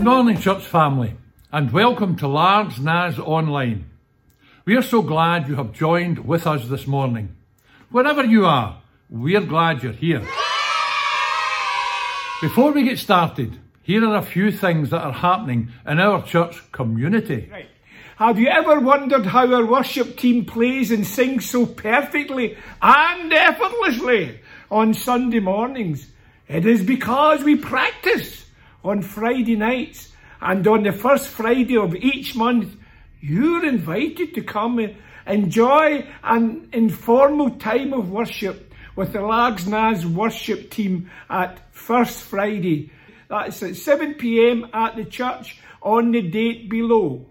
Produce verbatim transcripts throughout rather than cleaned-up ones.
morning, church family, and welcome to Largs Nas Online. We are so glad you have joined with us this morning. Wherever you are, we're glad you're here. Before we get started, here are a few things that are happening in our church community. Right. Have you ever wondered how our worship team plays and sings so perfectly and effortlessly on Sunday mornings? It is because we practice on Friday nights, and on the first Friday of each month, you're invited to come and enjoy an informal time of worship with the Largs Nas worship team at First Friday. That's at seven p m at the church on the date below.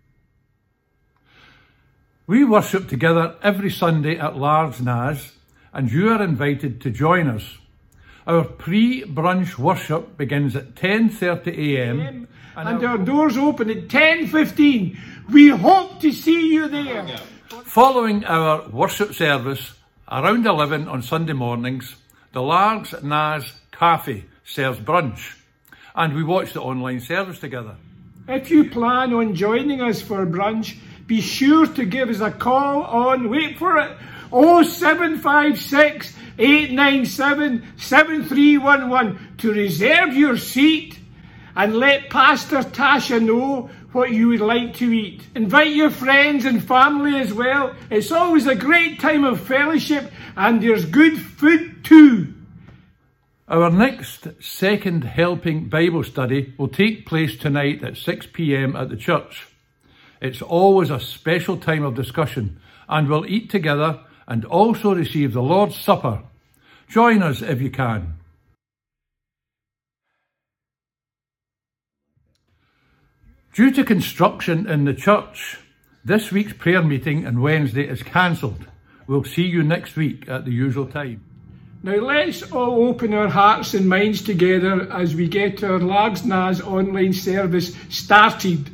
We worship together every Sunday at Largs Nas, and you are invited to join us. Our pre-brunch worship begins at ten thirty a m and, and our doors open at ten fifteen. We hope to see you there. Following our worship service, around eleven on Sunday mornings, the Largs Nas Cafe serves brunch, and we watch the online service together. If you plan on joining us for brunch, be sure to give us a call on, wait for it, oh seven five six, eight nine seven, seven three one one to reserve your seat and let Pastor Tasha know what you would like to eat. Invite your friends and family as well. It's always a great time of fellowship, and there's good food too. Our next second helping Bible study will take place tonight at six p m at the church. It's always a special time of discussion, and we'll eat together and also receive the Lord's Supper. Join us if you can. Due to construction in the church, this week's prayer meeting on Wednesday is cancelled. We'll see you next week at the usual time. Now let's all open our hearts and minds together as we get our Largs Nas online service started.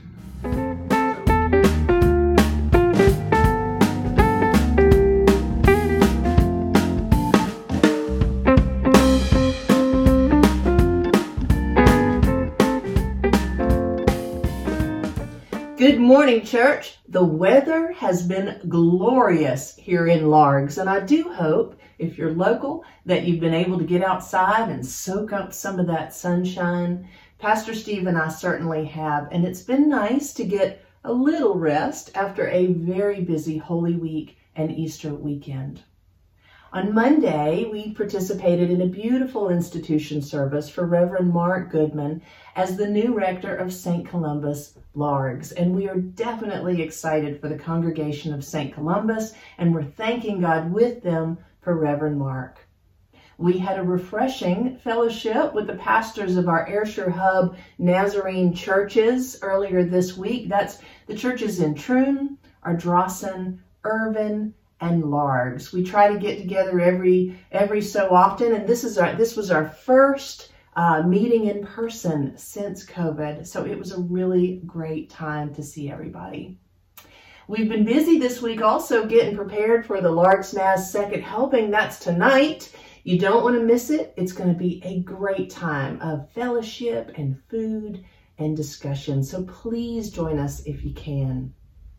Good morning, church. The weather has been glorious here in Largs, and I do hope, if you're local, that you've been able to get outside and soak up some of that sunshine. Pastor Steve and I certainly have, and it's been nice to get a little rest after a very busy Holy Week and Easter weekend. On Monday, we participated in a beautiful institution service for Reverend Mark Goodman as the new rector of Saint Columba's Largs, and we are definitely excited for the congregation of Saint Columba's, and we're thanking God with them for Reverend Mark. We had a refreshing fellowship with the pastors of our Ayrshire Hub Nazarene churches earlier this week. That's the churches in Troon, Ardrossan, Irvine, and Largs. We try to get together every every so often, and this is our this was our first uh, meeting in person since COVID, so it was a really great time to see everybody. We've been busy this week also getting prepared for the Largs Nas Second Helping. That's tonight. You don't want to miss it. It's going to be a great time of fellowship and food and discussion, so please join us if you can.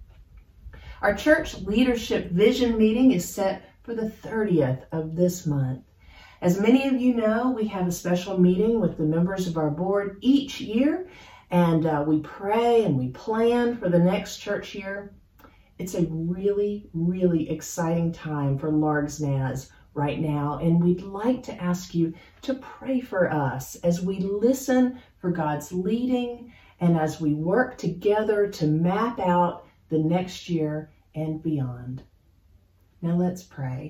Our church leadership vision meeting is set for the thirtieth of this month. As many of you know, we have a special meeting with the members of our board each year, and uh, we pray and we plan for the next church year. It's a really, really exciting time for Largs Nas right now, and we'd like to ask you to pray for us as we listen for God's leading and as we work together to map out the next year and beyond. Now let's pray.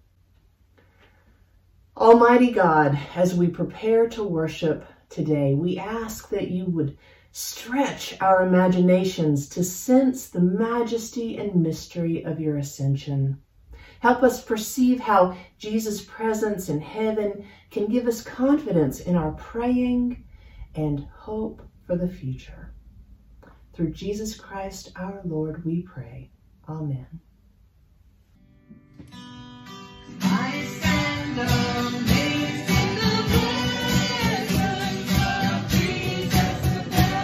Almighty God, as we prepare to worship today, we ask that you would stretch our imaginations to sense the majesty and mystery of your ascension. Help us perceive how Jesus' presence in heaven can give us confidence in our praying and hope for the future. Through Jesus Christ our Lord we pray. Amen. I stand amazed in the presence of Jesus the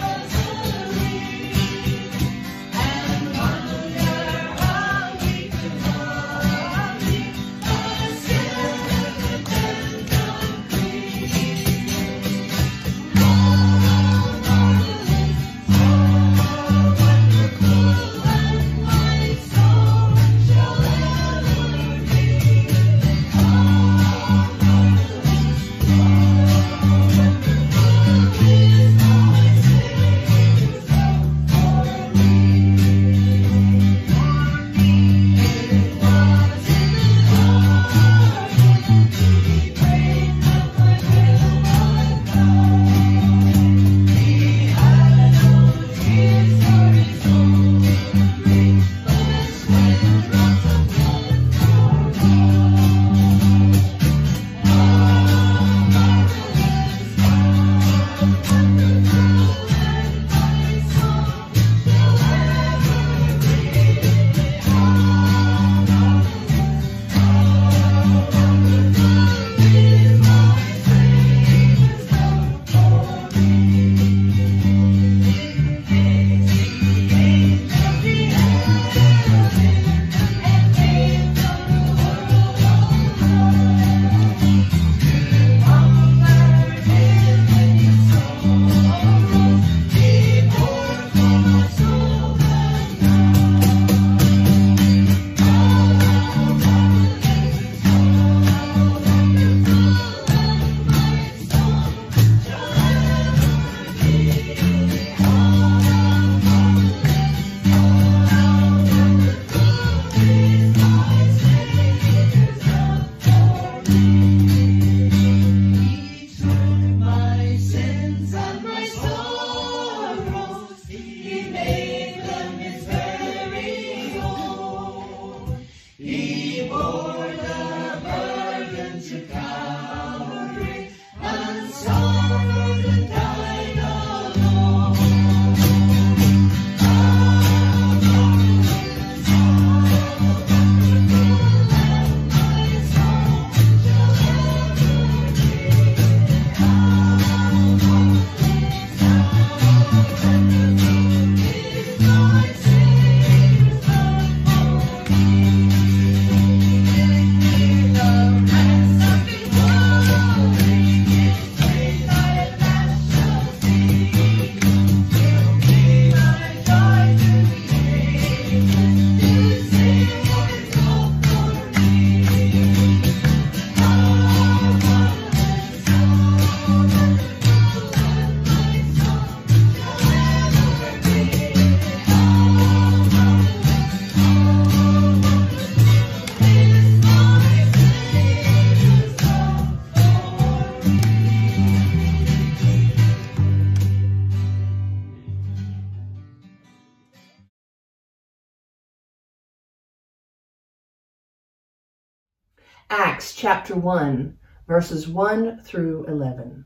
Acts chapter one, verses one through eleven.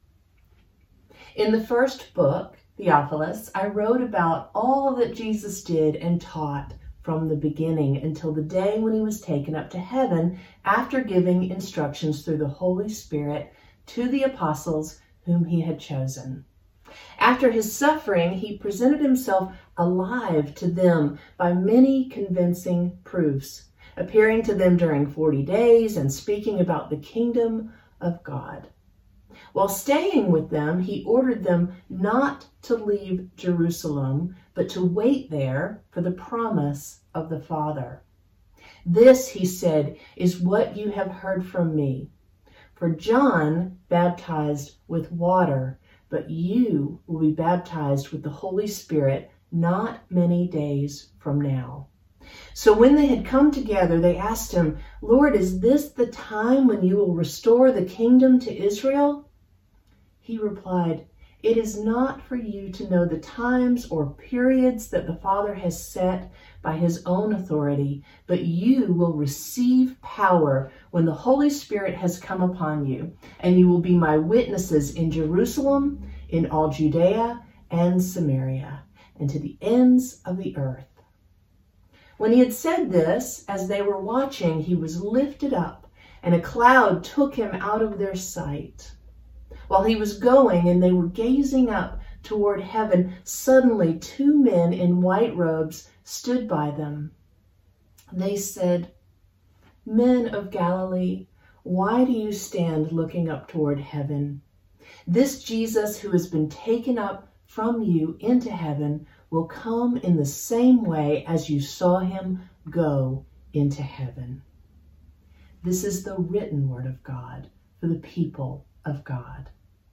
In the first book, Theophilus, I wrote about all that Jesus did and taught from the beginning until the day when he was taken up to heaven after giving instructions through the Holy Spirit to the apostles whom he had chosen. After his suffering, he presented himself alive to them by many convincing proofs, appearing to them during forty days and speaking about the kingdom of God. While staying with them, he ordered them not to leave Jerusalem, but to wait there for the promise of the Father. This, he said, is what you have heard from me. For John baptized with water, but you will be baptized with the Holy Spirit not many days from now. So when they had come together, they asked him, Lord, is this the time when you will restore the kingdom to Israel? He replied, It is not for you to know the times or periods that the Father has set by his own authority, but you will receive power when the Holy Spirit has come upon you, and you will be my witnesses in Jerusalem, in all Judea and Samaria, and to the ends of the earth. When he had said this, as they were watching, he was lifted up, and a cloud took him out of their sight. While he was going and they were gazing up toward heaven, suddenly two men in white robes stood by them. They said, Men of Galilee, why do you stand looking up toward heaven? This Jesus who has been taken up from you into heaven will come in the same way as you saw him go into heaven. This is the written word of God for the people of God.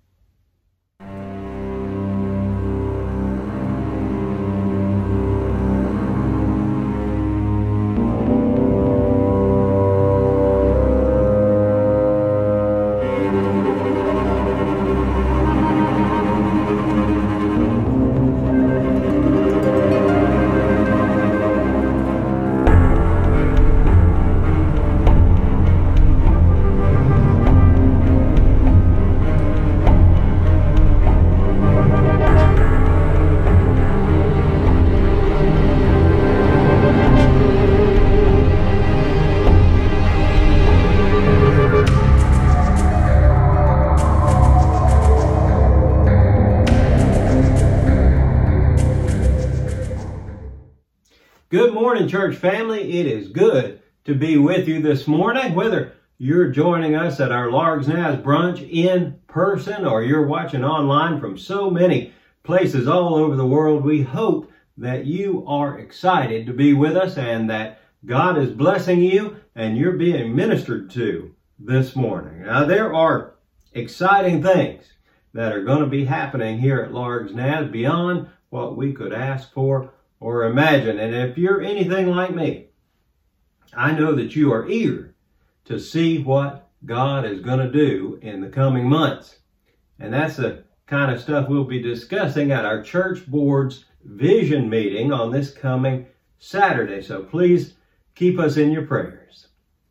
Good morning, church family. It is good to be with you this morning, whether you're joining us at our Largs Naz brunch in person or you're watching online from so many places all over the world. We hope that you are excited to be with us and that God is blessing you and you're being ministered to this morning. Now, there are exciting things that are going to be happening here at Largs Naz beyond what we could ask for or imagine. And if you're anything like me, I know that you are eager to see what God is going to do in the coming months. And that's the kind of stuff we'll be discussing at our church board's vision meeting on this coming Saturday. So please keep us in your prayers.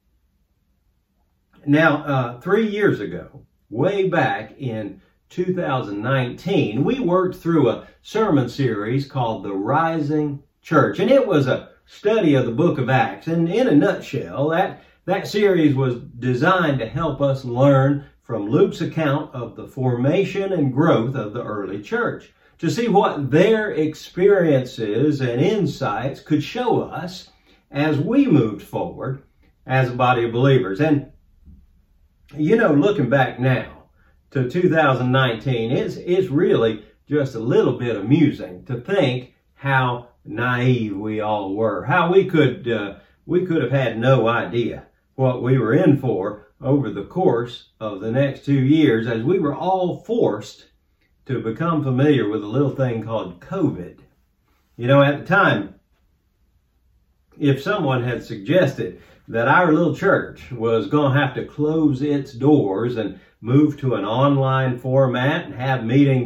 Now, uh, three years ago, way back in two thousand nineteen, we worked through a sermon series called The Rising Church, and it was a study of the book of Acts. And in a nutshell, that, that series was designed to help us learn from Luke's account of the formation and growth of the early church, to see what their experiences and insights could show us as we moved forward as a body of believers. And, you know, looking back now to two thousand nineteen, it's, it's really just a little bit amusing to think how naive we all were, how we could, uh, we could have had no idea what we were in for over the course of the next two years as we were all forced to become familiar with a little thing called COVID. You know, at the time, if someone had suggested that our little church was going to have to close its doors and move to an online format and have meetings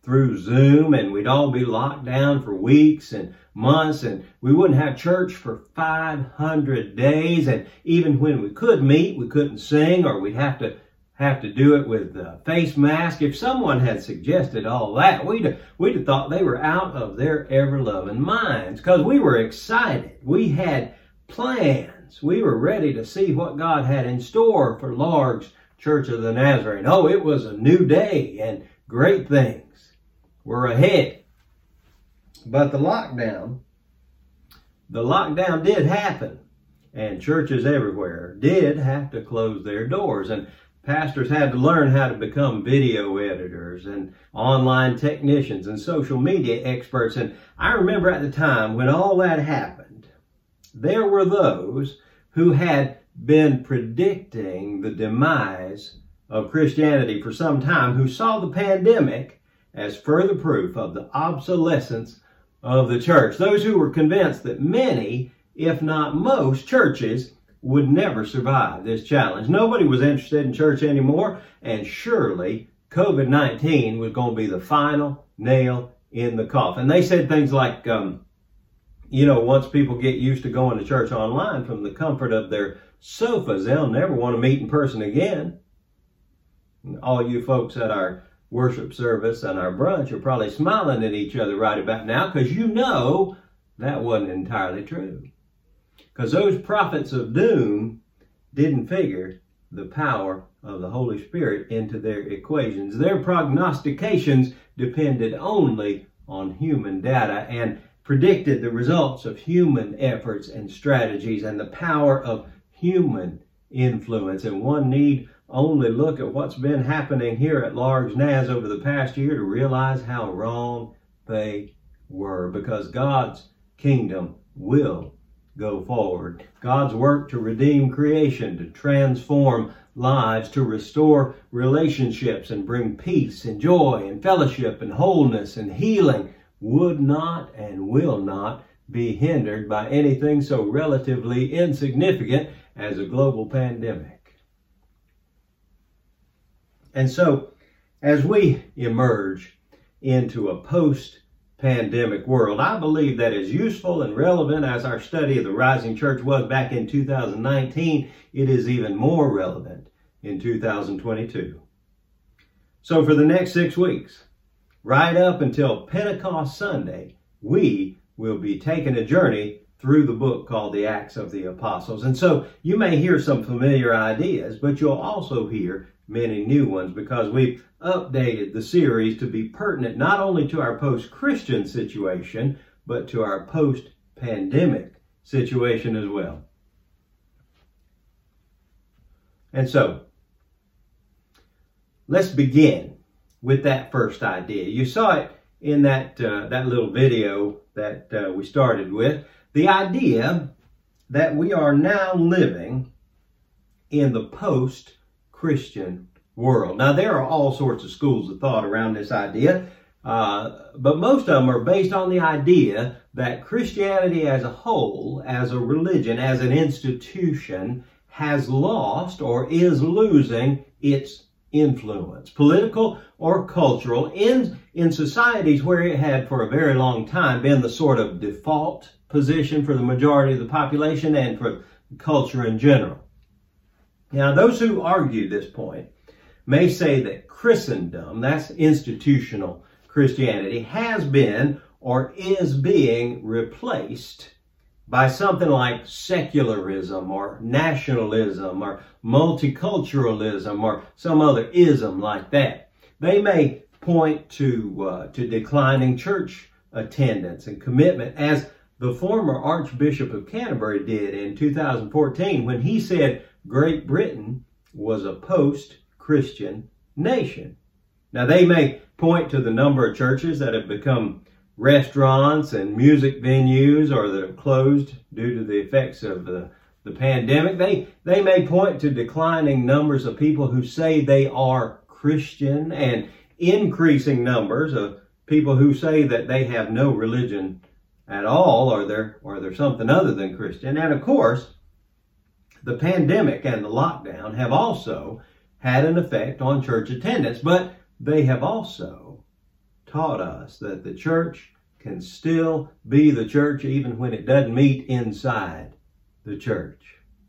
through Zoom, and we'd all be locked down for weeks and months, and we wouldn't have church for five hundred days. And even when we could meet, we couldn't sing, or we'd have to have to do it with a face mask. If someone had suggested all that, we'd, we'd have thought they were out of their ever-loving minds, because we were excited. We had plans. We were ready to see what God had in store for Largs Church of the Nazarene. Oh, it was a new day, and great things were ahead. But the lockdown, the lockdown did happen, and churches everywhere did have to close their doors, and pastors had to learn how to become video editors and online technicians and social media experts. And I remember at the time when all that happened, there were those who had been predicting the demise of Christianity for some time, who saw the pandemic as further proof of the obsolescence of the church. Those who were convinced that many, if not most, churches would never survive this challenge. Nobody was interested in church anymore, and surely COVID nineteen was going to be the final nail in the coffin. They said things like, um, you know, once people get used to going to church online from the comfort of their sofas, they'll never want to meet in person again. All you folks at our worship service and our brunch are probably smiling at each other right about now, because you know that wasn't entirely true. Because those prophets of doom didn't figure the power of the Holy Spirit into their equations. Their prognostications depended only on human data and predicted the results of human efforts and strategies and the power of human influence. And one need only look at what's been happening here at Largs Naz over the past year to realize how wrong they were, because God's kingdom will go forward. God's work to redeem creation, to transform lives, to restore relationships and bring peace and joy and fellowship and wholeness and healing would not and will not be hindered by anything so relatively insignificant as a global pandemic. And so, as we emerge into a post-pandemic world, I believe that as useful and relevant as our study of the rising church was back in two thousand nineteen, it is even more relevant in two thousand twenty-two. So for the next six weeks, right up until Pentecost Sunday, we will be taking a journey through the book called the Acts of the Apostles. And so you may hear some familiar ideas, but you'll also hear many new ones, because we've updated the series to be pertinent not only to our post-Christian situation, but to our post-pandemic situation as well. And so, let's begin with that first idea. You saw it in that, uh, that little video that uh, we started with. The idea that we are now living in the post-Christian world. Now, there are all sorts of schools of thought around this idea, uh, but most of them are based on the idea that Christianity as a whole, as a religion, as an institution, has lost or is losing its influence, political or cultural, in, in societies where it had for a very long time been the sort of default position for the majority of the population and for culture in general. Now, those who argue this point may say that Christendom, that's institutional Christianity, has been or is being replaced by something like secularism or nationalism or multiculturalism or some other ism like that. They may point to, uh, to declining church attendance and commitment, as the former Archbishop of Canterbury did in two thousand fourteen when he said Great Britain was a post-Christian nation. Now, they may point to the number of churches that have become restaurants and music venues, or that have closed due to the effects of the, the pandemic. They, they may point to declining numbers of people who say they are Christian, and increasing numbers of people who say that they have no religion at all, or they're, or they're something other than Christian. And of course, the pandemic and the lockdown have also had an effect on church attendance, but they have also taught us that the church can still be the church even when it doesn't meet inside the church.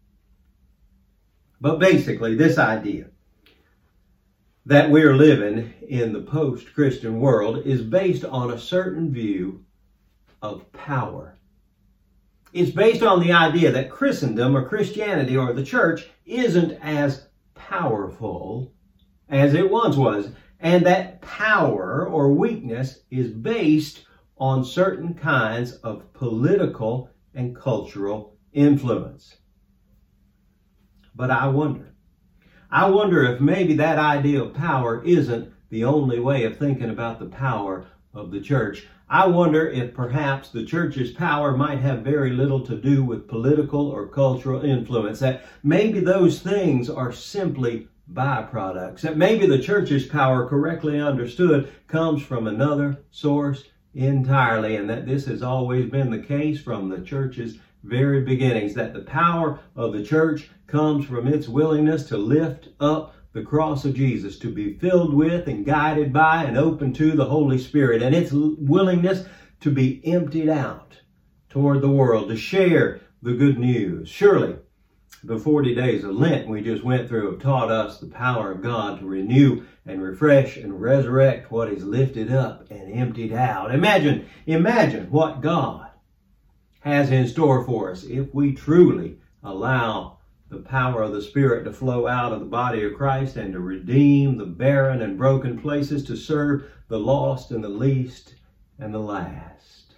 But basically, this idea that we're living in the post-Christian world is based on a certain view of power. It's based on the idea that Christendom or Christianity or the church isn't as powerful as it once was, and that power or weakness is based on certain kinds of political and cultural influence. But I wonder, I wonder if maybe that idea of power isn't the only way of thinking about the power of the church. I wonder if perhaps the church's power might have very little to do with political or cultural influence, that maybe those things are simply byproducts, that maybe the church's power, correctly understood, comes from another source entirely, and that this has always been the case from the church's very beginnings, that the power of the church comes from its willingness to lift up the cross of Jesus, to be filled with and guided by and open to the Holy Spirit, and its willingness to be emptied out toward the world, to share the good news. Surely, the forty days of Lent we just went through have taught us the power of God to renew and refresh and resurrect what is lifted up and emptied out. Imagine, imagine what God has in store for us if we truly allow the power of the Spirit to flow out of the body of Christ and to redeem the barren and broken places, to serve the lost and the least and the last.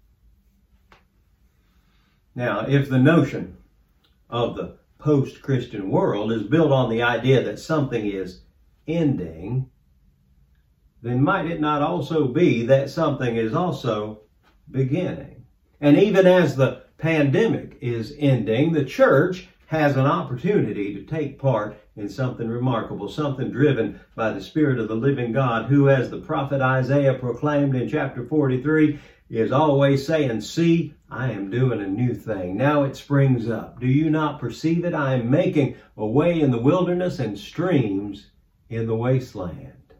Now, if the notion of the post-Christian world is built on the idea that something is ending, then might it not also be that something is also beginning? And even as the pandemic is ending, the church has an opportunity to take part in something remarkable, something driven by the Spirit of the living God, who, as the prophet Isaiah proclaimed in chapter forty-three, is always saying, "See, I am doing a new thing. Now it springs up. Do you not perceive it? I am making a way in the wilderness and streams in the wasteland."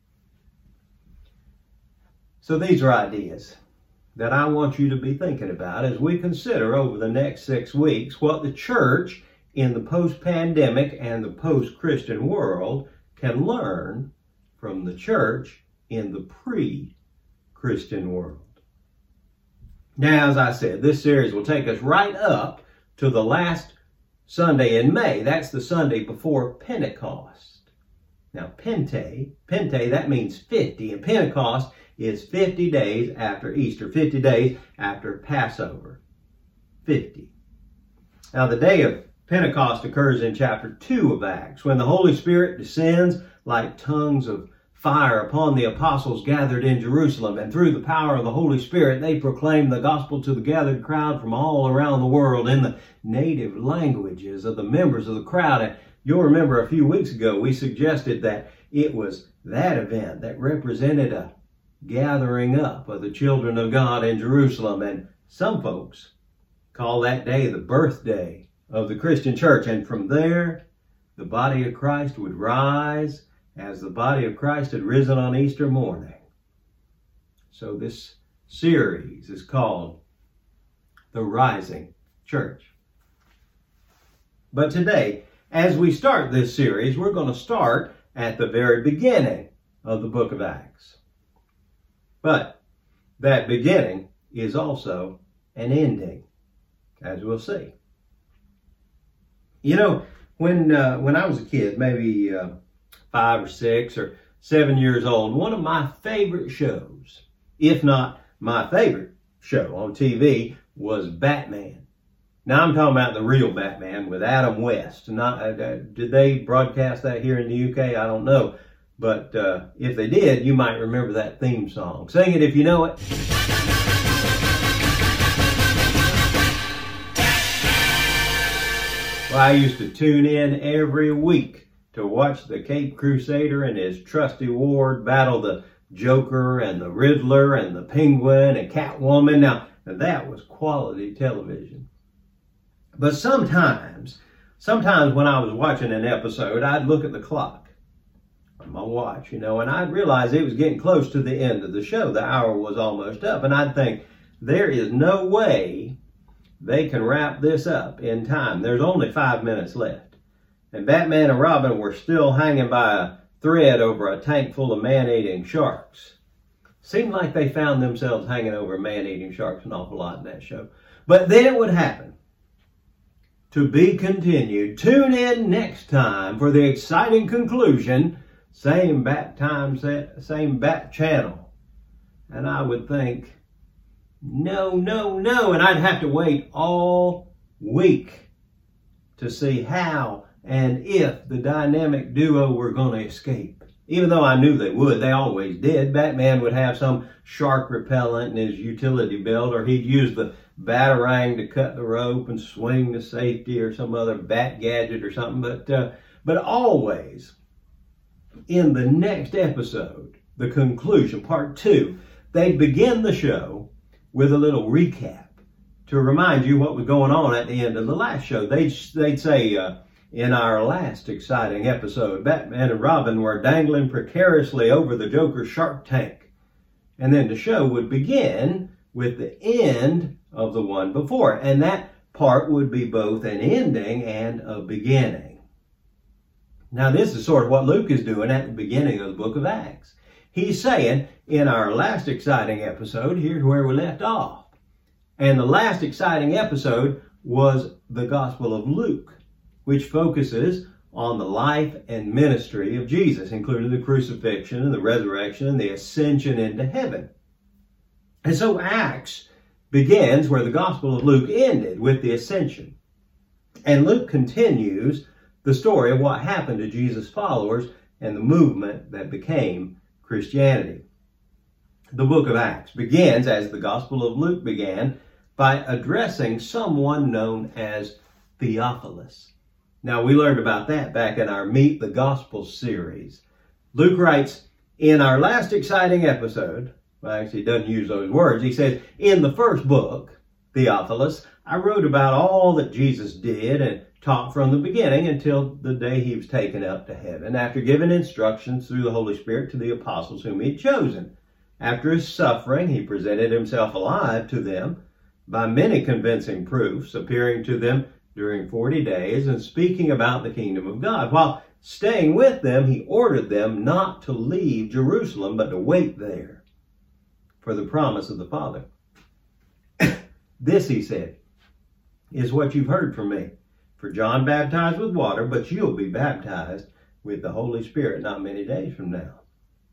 So these are ideas that I want you to be thinking about as we consider over the next six weeks what the church in the post-pandemic and the post-Christian world can learn from the church in the pre-Christian world. Now, as I said, this series will take us right up to the last Sunday in May. That's the Sunday before Pentecost. Now, Pente, Pente, that means fifty, and Pentecost is fifty days after Easter, fifty days after Passover. fifty. Now, the day of Pentecost occurs in chapter two of Acts, when the Holy Spirit descends like tongues of fire upon the apostles gathered in Jerusalem, and through the power of the Holy Spirit, they proclaimed the gospel to the gathered crowd from all around the world in the native languages of the members of the crowd. And you'll remember a few weeks ago, we suggested that it was that event that represented a gathering up of the children of God in Jerusalem. And some folks call that day the birthday of the Christian church. And from there, the body of Christ would rise as the body of Christ had risen on Easter morning. So this series is called The Rising Church. But today, as we start this series, we're going to start at the very beginning of the book of Acts. But that beginning is also an ending, as we'll see. You know, when uh, when I was a kid, maybe uh, five or six or seven years old, one of my favorite shows, if not my favorite show on T V, was Batman. Now I'm talking about the real Batman with Adam West. Not uh, did they broadcast that here in the U K? I don't know. But uh, if they did, you might remember that theme song. Sing it if you know it. Well, I used to tune in every week to watch the Caped Crusader and his trusty ward battle the Joker and the Riddler and the Penguin and Catwoman. Now, that was quality television. But sometimes, sometimes when I was watching an episode, I'd look at the clock. my watch, you know, and I'd realize it was getting close to the end of the show. The hour was almost up, and I'd think, there is no way they can wrap this up in time. There's only five minutes left. And Batman and Robin were still hanging by a thread over a tank full of man-eating sharks. Seemed like they found themselves hanging over man-eating sharks an awful lot in that show. But then it would happen. To be continued. Tune in next time for the exciting conclusion. Same bat time, same bat channel. And I would think, no, no, no. And I'd have to wait all week to see how and if the dynamic duo were going to escape. Even though I knew they would, they always did. Batman would have some shark repellent in his utility belt, or he'd use the batarang to cut the rope and swing to safety, or some other bat gadget or something. But, uh, but always, in the next episode, the conclusion, part two, they'd begin the show with a little recap to remind you what was going on at the end of the last show. They'd, they'd say, uh, in our last exciting episode, Batman and Robin were dangling precariously over the Joker's shark tank. And then the show would begin with the end of the one before. And that part would be both an ending and a beginning. Now, this is sort of what Luke is doing at the beginning of the book of Acts. He's saying, in our last exciting episode, here's where we left off. And the last exciting episode was the Gospel of Luke, which focuses on the life and ministry of Jesus, including the crucifixion and the resurrection and the ascension into heaven. And so Acts begins where the Gospel of Luke ended, with the ascension. And Luke continues the story of what happened to Jesus' followers and the movement that became Christianity. The book of Acts begins, as the Gospel of Luke began, by addressing someone known as Theophilus. Now, we learned about that back in our Meet the Gospel series. Luke writes, in our last exciting episode, well, actually, he doesn't use those words. He says, in the first book, Theophilus, I wrote about all that Jesus did and taught from the beginning until the day he was taken up to heaven, after giving instructions through the Holy Spirit to the apostles whom he had chosen. After his suffering, he presented himself alive to them by many convincing proofs, appearing to them during forty days and speaking about the kingdom of God. While staying with them, he ordered them not to leave Jerusalem, but to wait there for the promise of the Father. This, he said, is what you've heard from me. For John baptized with water, but you'll be baptized with the Holy Spirit not many days from now.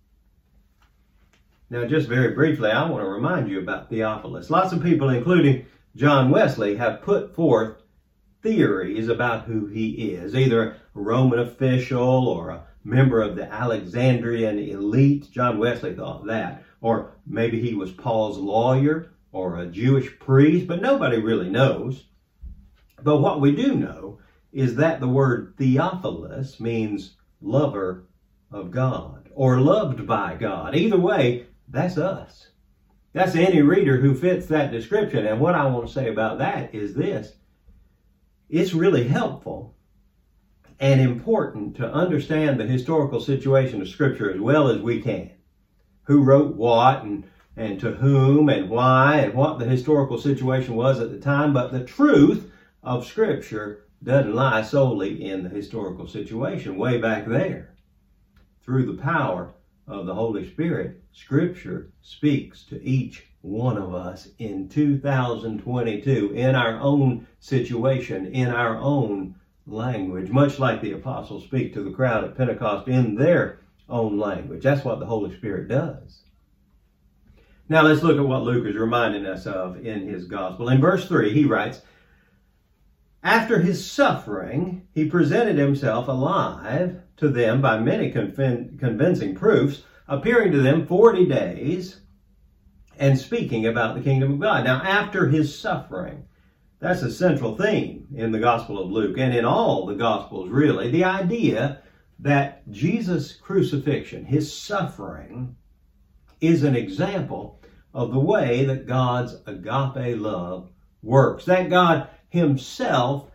Now, just very briefly, I want to remind you about Theophilus. Lots of people, including John Wesley, have put forth theories about who he is, either a Roman official or a member of the Alexandrian elite. John Wesley thought that. Or maybe he was Paul's lawyer or a Jewish priest, but nobody really knows. But what we do know is that the word Theophilus means lover of God or loved by God. Either way, that's us. That's any reader who fits that description. And what I want to say about that is this. It's really helpful and important to understand the historical situation of Scripture as well as we can. Who wrote what and, and to whom and why and what the historical situation was at the time. But the truth of Scripture doesn't lie solely in the historical situation way back there. Through the power of the Holy Spirit, Scripture speaks to each one of us in two thousand twenty-two, in our own situation, in our own language, much like the apostles speak to the crowd at Pentecost in their own language. That's what the Holy Spirit does. Now let's look at what Luke is reminding us of in his gospel. In verse three, he writes, after his suffering, he presented himself alive to them by many convin- convincing proofs, appearing to them forty days and speaking about the kingdom of God. Now, after his suffering, that's a central theme in the Gospel of Luke and in all the Gospels, really. The idea that Jesus' crucifixion, his suffering, is an example of the way that God's agape love works. That God himself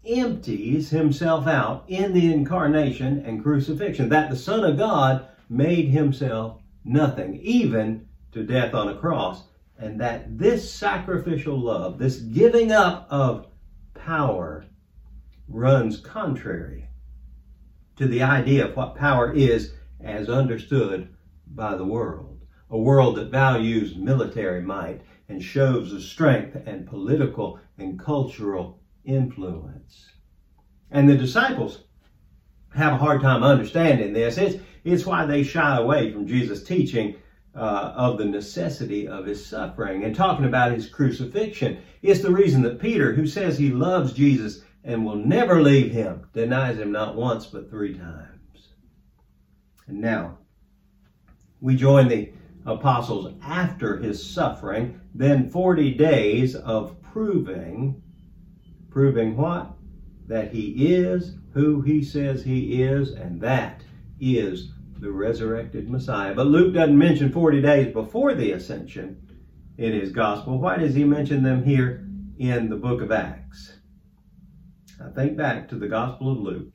empties himself out in the incarnation and crucifixion, that the Son of God made himself nothing, even to death on a cross, and that this sacrificial love, this giving up of power, runs contrary to the idea of what power is as understood by the world. A world that values military might and shows the strength and political and cultural influence. And the disciples have a hard time understanding this. It's, it's why they shy away from Jesus' teaching uh, of the necessity of his suffering and talking about his crucifixion. It's the reason that Peter, who says he loves Jesus and will never leave him, denies him not once but three times. And now, we join the apostles after his suffering, then forty days of proving, proving what? That he is who he says he is, and that is the resurrected Messiah. But Luke doesn't mention forty days before the ascension in his gospel. Why does he mention them here in the book of Acts? Now think back to the Gospel of Luke.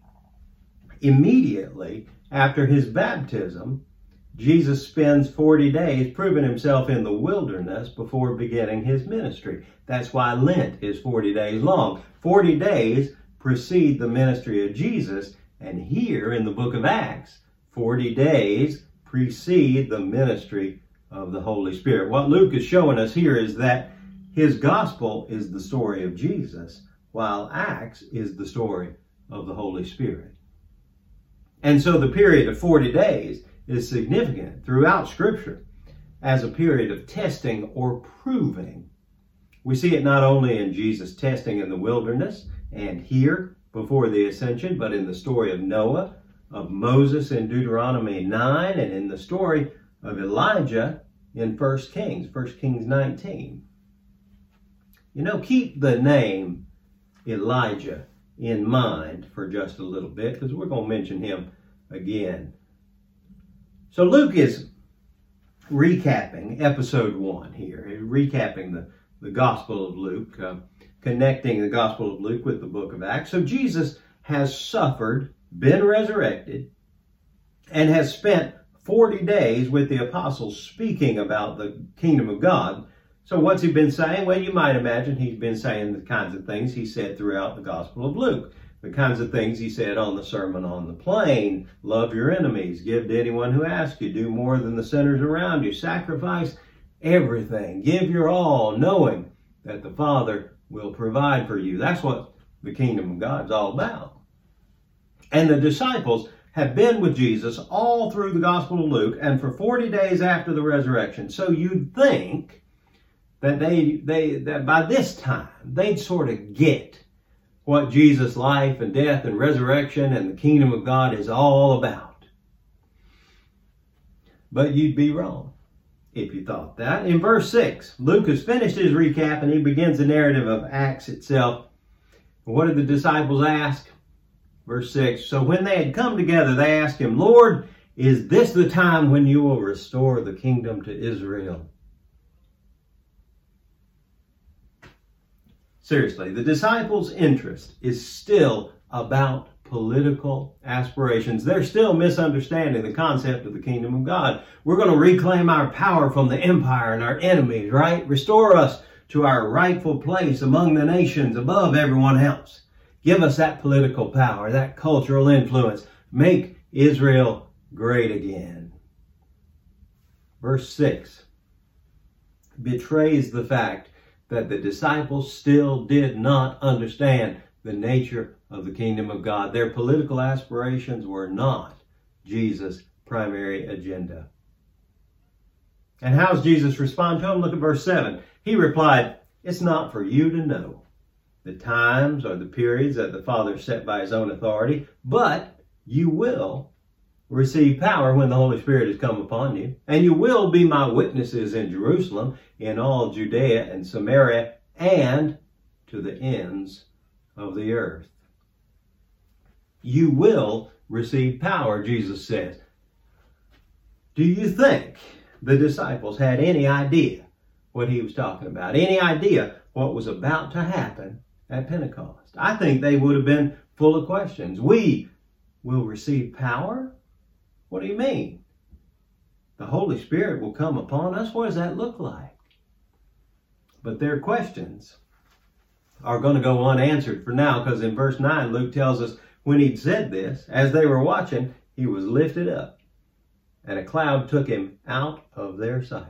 Immediately after his baptism, Jesus spends forty days proving himself in the wilderness before beginning his ministry. That's why Lent is forty days long. forty days precede the ministry of Jesus, and here in the book of Acts, forty days precede the ministry of the Holy Spirit. What Luke is showing us here is that his gospel is the story of Jesus, while Acts is the story of the Holy Spirit. And so the period of forty days is significant throughout Scripture as a period of testing or proving. We see it not only in Jesus' testing in the wilderness and here before the ascension, but in the story of Noah, of Moses in Deuteronomy nine, and in the story of Elijah in First Kings, First Kings nineteen. You know, keep the name Elijah in mind for just a little bit, because we're going to mention him again. So Luke is recapping episode one here, recapping the, the Gospel of Luke, uh, connecting the Gospel of Luke with the book of Acts. So Jesus has suffered, been resurrected, and has spent forty days with the apostles speaking about the kingdom of God. So what's he been saying? Well, you might imagine he's been saying the kinds of things he said throughout the Gospel of Luke. The kinds of things he said on the Sermon on the Plain. Love your enemies. Give to anyone who asks you. Do more than the sinners around you. Sacrifice everything. Give your all, knowing that the Father will provide for you. That's what the kingdom of God is all about. And the disciples have been with Jesus all through the Gospel of Luke and for forty days after the resurrection. So you'd think that they, they that by this time they'd sort of get what Jesus' life and death and resurrection and the kingdom of God is all about. But you'd be wrong if you thought that. In verse six, Luke has finished his recap and he begins the narrative of Acts itself. What did the disciples ask? Verse six, so when they had come together, they asked him, Lord, is this the time when you will restore the kingdom to Israel? Seriously, the disciples' interest is still about political aspirations. They're still misunderstanding the concept of the kingdom of God. We're going to reclaim our power from the empire and our enemies, right? Restore us to our rightful place among the nations above everyone else. Give us that political power, that cultural influence. Make Israel great again. Verse six betrays the fact that the disciples still did not understand the nature of the kingdom of God. Their political aspirations were not Jesus' primary agenda. And how does Jesus respond to them? Look at verse seven. He replied, it's not for you to know the times or the periods that the Father set by his own authority, but you will receive power when the Holy Spirit has come upon you, and you will be my witnesses in Jerusalem, in all Judea and Samaria, and to the ends of the earth. You will receive power, Jesus says. Do you think the disciples had any idea what he was talking about? Any idea what was about to happen at Pentecost? I think they would have been full of questions. We will receive power? What do you mean? The Holy Spirit will come upon us? What does that look like? But their questions are going to go unanswered for now, because in verse nine, Luke tells us when he'd said this, as they were watching, he was lifted up, and a cloud took him out of their sight.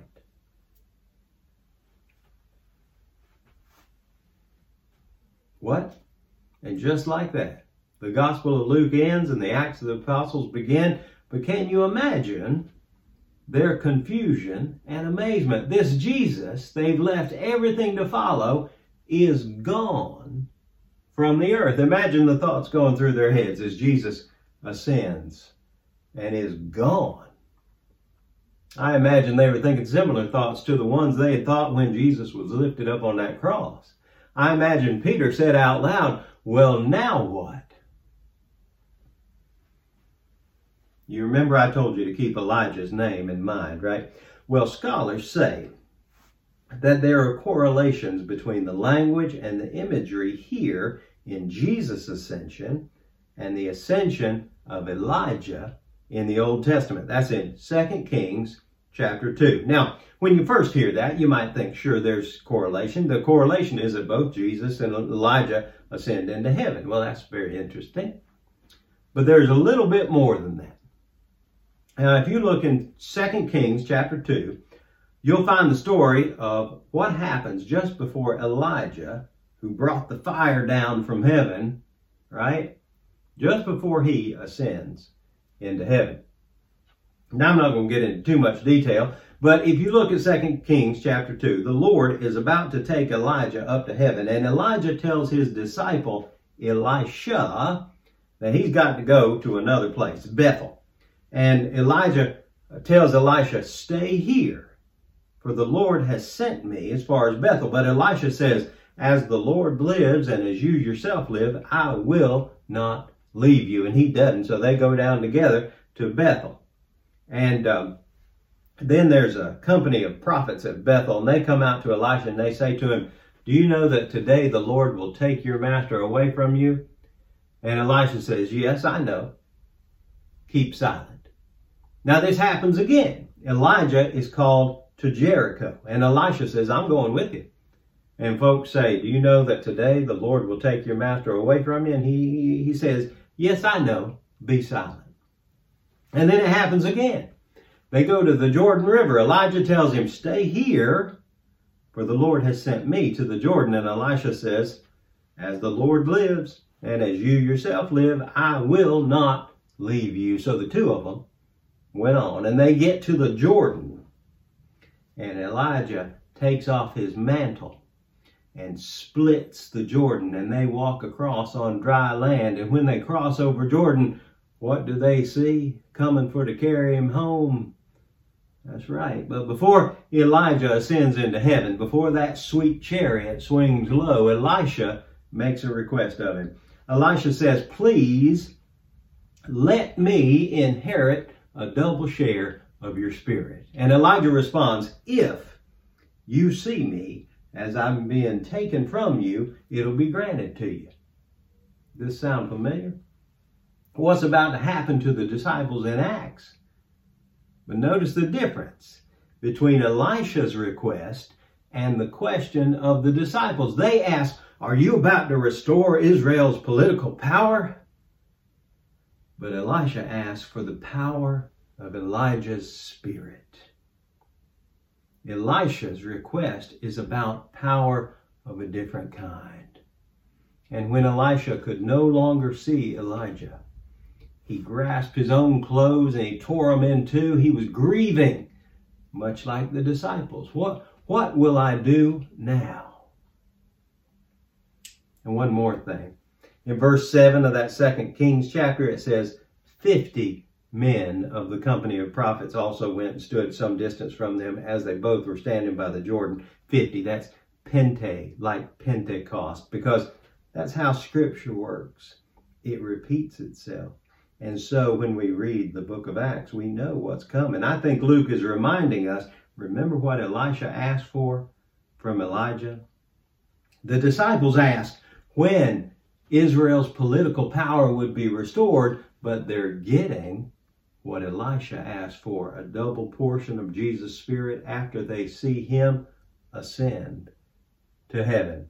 What? And just like that, the Gospel of Luke ends and the Acts of the Apostles begin. But can you imagine their confusion and amazement? This Jesus they've left everything to follow is gone from the earth. Imagine the thoughts going through their heads as Jesus ascends and is gone. I imagine they were thinking similar thoughts to the ones they had thought when Jesus was lifted up on that cross. I imagine Peter said out loud, well, now what? You remember I told you to keep Elijah's name in mind, right? Well, scholars say that there are correlations between the language and the imagery here in Jesus' ascension and the ascension of Elijah in the Old Testament. That's in Second Kings chapter two. Now, when you first hear that, you might think, sure, there's correlation. The correlation is that both Jesus and Elijah ascend into heaven. Well, that's very interesting. But there's a little bit more than that. Now, if you look in Second Kings chapter two, you'll find the story of what happens just before Elijah, who brought the fire down from heaven, right? Just before he ascends into heaven. Now, I'm not going to get into too much detail, but if you look at Second Kings chapter two, the Lord is about to take Elijah up to heaven, and Elijah tells his disciple, Elisha, that he's got to go to another place, Bethel. And Elijah tells Elisha, stay here, for the Lord has sent me as far as Bethel. But Elisha says, as the Lord lives and as you yourself live, I will not leave you. And he doesn't. So they go down together to Bethel. And um, then there's a company of prophets at Bethel, and they come out to Elisha and they say to him, do you know that today the Lord will take your master away from you? And Elisha says, yes, I know. Keep silent. Now this happens again. Elijah is called to Jericho, and Elisha says, I'm going with you. And folks say, do you know that today the Lord will take your master away from you? And he, he says, yes, I know. Be silent. And then it happens again. They go to the Jordan River. Elijah tells him, stay here, for the Lord has sent me to the Jordan. And Elisha says, as the Lord lives, and as you yourself live, I will not leave you. So the two of them went on, and they get to the Jordan, and Elijah takes off his mantle and splits the Jordan, and they walk across on dry land. And when they cross over Jordan, what do they see coming for to carry him home? That's right. But before Elijah ascends into heaven, before that sweet chariot swings low, Elisha makes a request of him. Elisha says, please let me inherit a double share of your spirit. And Elijah responds, if you see me as I'm being taken from you, it'll be granted to you. Does this sound familiar? What's about to happen to the disciples in Acts? But notice the difference between Elisha's request and the question of the disciples. They ask, are you about to restore Israel's political power? But Elisha asked for the power of Elijah's spirit. Elisha's request is about power of a different kind. And when Elisha could no longer see Elijah, he grasped his own clothes and he tore them in two. He was grieving, much like the disciples. What, what will I do now? And one more thing. In verse seven of that Second Kings chapter, it says, fifty men of the company of prophets also went and stood some distance from them as they both were standing by the Jordan. fifty, that's Pente, like Pentecost, because that's how Scripture works. It repeats itself. And so when we read the book of Acts, we know what's coming. I think Luke is reminding us, remember what Elisha asked for from Elijah? The disciples asked, when Israel's political power would be restored, but they're getting what Elisha asked for, a double portion of Jesus' Spirit after they see him ascend to heaven.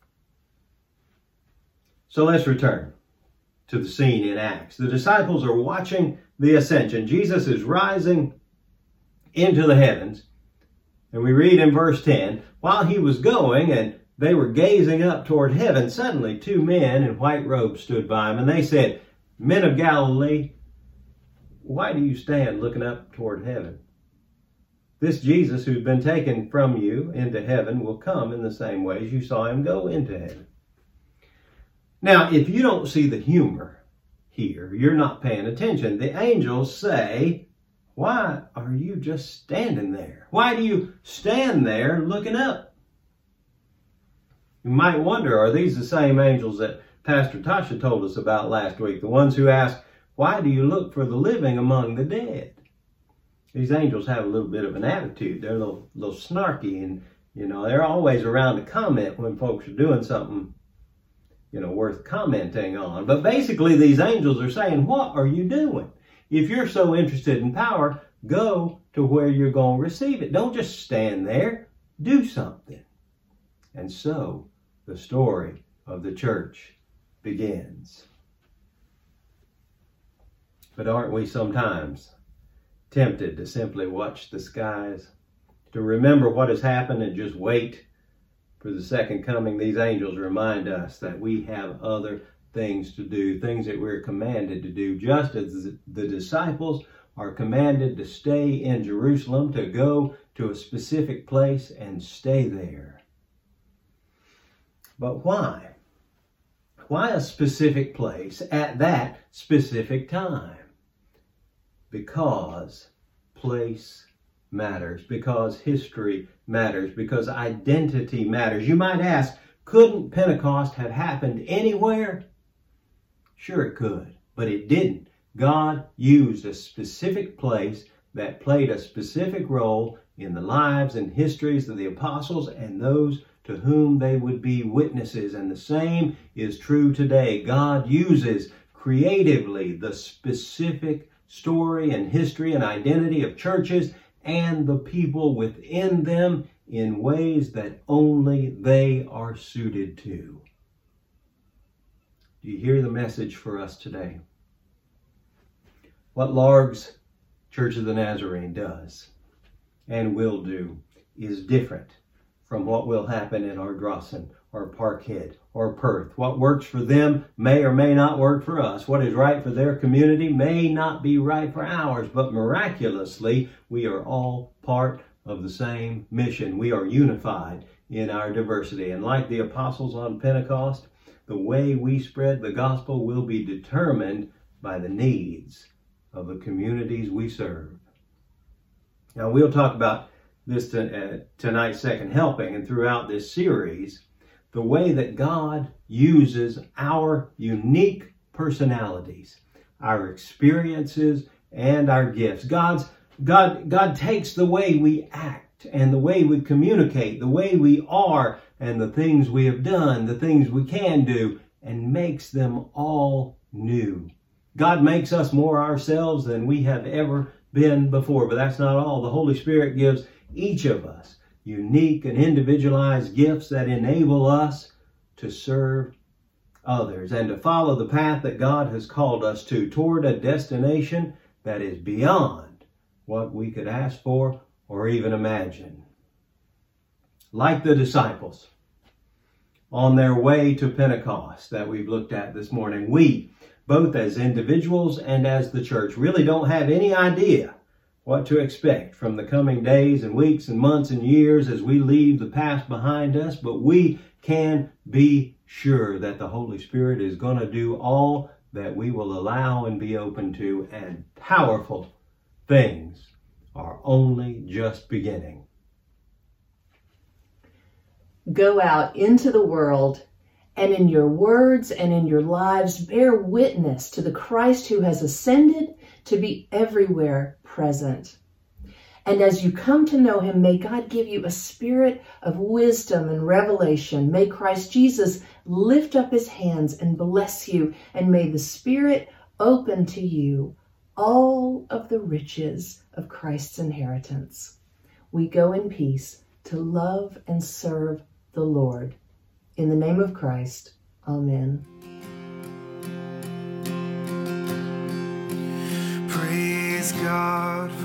So let's return to the scene in Acts. The disciples are watching the ascension. Jesus is rising into the heavens. And we read in verse ten, while he was going and they were gazing up toward heaven, suddenly two men in white robes stood by him, and they said, Men of Galilee, why do you stand looking up toward heaven? This Jesus who's been taken from you into heaven will come in the same way as you saw him go into heaven. Now, if you don't see the humor here, you're not paying attention. The angels say, why are you just standing there? Why do you stand there looking up? You might wonder, are these the same angels that Pastor Tasha told us about last week? The ones who asked, why do you look for the living among the dead? These angels have a little bit of an attitude. They're a little, little snarky, and, you know, they're always around to comment when folks are doing something, you know, worth commenting on. But basically, these angels are saying, what are you doing? If you're so interested in power, go to where you're going to receive it. Don't just stand there. Do something. And so, the story of the church begins. But aren't we sometimes tempted to simply watch the skies, to remember what has happened and just wait for the second coming? These angels remind us that we have other things to do, things that we're commanded to do, just as the disciples are commanded to stay in Jerusalem, to go to a specific place and stay there. But why? Why a specific place at that specific time? Because place matters, because history matters, because identity matters. You might ask, couldn't Pentecost have happened anywhere? Sure it could, but it didn't. God used a specific place that played a specific role in the lives and histories of the apostles and those to whom they would be witnesses. And the same is true today. God uses creatively the specific story and history and identity of churches and the people within them in ways that only they are suited to. Do you hear the message for us today? What Largs Church of the Nazarene does and will do is different from what will happen in Ardrossan or Parkhead or Perth. What works for them may or may not work for us. What is right for their community may not be right for ours, but miraculously, we are all part of the same mission. We are unified in our diversity. And like the apostles on Pentecost, the way we spread the gospel will be determined by the needs of the communities we serve. Now, we'll talk about this to, uh, tonight's second helping, and throughout this series, the way that God uses our unique personalities, our experiences, and our gifts. God's, God, God takes the way we act and the way we communicate, the way we are, and the things we have done, the things we can do, and makes them all new. God makes us more ourselves than we have ever been before, but that's not all. The Holy Spirit gives each of us unique and individualized gifts that enable us to serve others and to follow the path that God has called us to, toward a destination that is beyond what we could ask for or even imagine. Like the disciples on their way to Pentecost that we've looked at this morning, we, both as individuals and as the church, really don't have any idea what to expect from the coming days and weeks and months and years as we leave the past behind us, but we can be sure that the Holy Spirit is going to do all that we will allow and be open to, and powerful things are only just beginning. Go out into the world, and in your words and in your lives bear witness to the Christ who has ascended to be everywhere present. And as you come to know him, may God give you a spirit of wisdom and revelation. May Christ Jesus lift up his hands and bless you. And may the Spirit open to you all of the riches of Christ's inheritance. We go in peace to love and serve the Lord. In the name of Christ, amen. Praise God